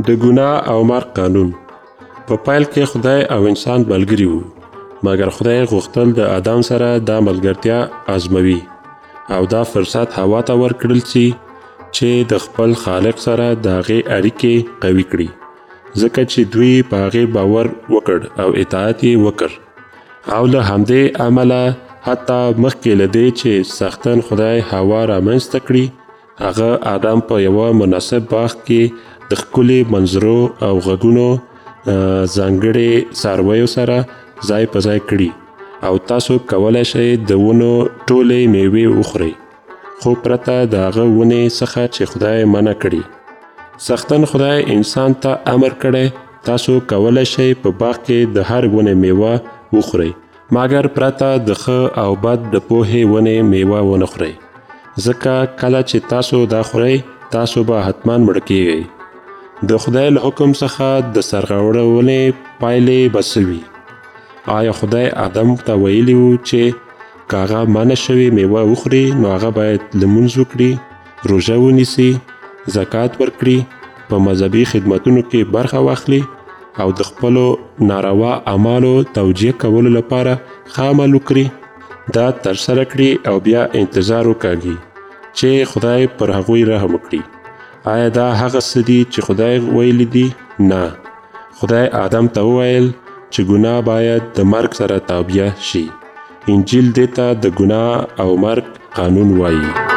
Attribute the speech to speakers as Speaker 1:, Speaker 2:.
Speaker 1: د ګناه او مرګ قانون. په پیل کې خدای او انسان ملګري وو، مګر خدای غوښتل د آدم سره دا ملګرتیا ازموي او دا فرصت هوا ته ورکړل سي چې د خپل خالق سره د هغې اړیکې قوي کړي، ځکه چې دوی په هغې باور وکړ او اطاعت یې وکړ. او له همدې عمله حتی مخکې له دې چې سختن خدای هوا رامنځته کړي، هغه آدم په یوه مناسب باغ کې د ښکلي منظرو او غږونو ځانګړي څارویو سره ځای په ځای کړي، او تاسو کولی شئ د ونو ټولې میوې وخورئ، خو پرته د هغه ونې څخه چې خدای منع کړي. سختن خدای انسان ته امر کړی تاسو کولی شئ په باغ کې د هر ونې میوه وخورئ، مګر پرته د ښه او بد د پوهې ونې میوه ونه خورئ، ځکه کله چې تاسو دا خورئ تاسو به حتما مړه کیږئ. د خدای له حکم څخه د سرغړونې پایلې به څه وي؟ آیا خدای آدم ته ویلي وو چې که هغه منع شوې میوه وخوري نو هغه باید لمونځ وکړي، روژه ونیسي، زکات ورکړي، په مذهبي خدمتونو کې برخه واخلي او د خپلو ناروا اعمالو توجیه کولو لپاره ښه عمل وکړي؟ دا ترسره کړي او بیا انتظار وکاږي چې خدای پر هغوی رحم وکړي. آیا دا هغه څه دي چې خدای ویلي دي؟ نه. خدای آدم ته وویل چې ګناه باید د مرګ سره تابع شي. انجیل دې ته د ګناه او مرګ قانون وایي.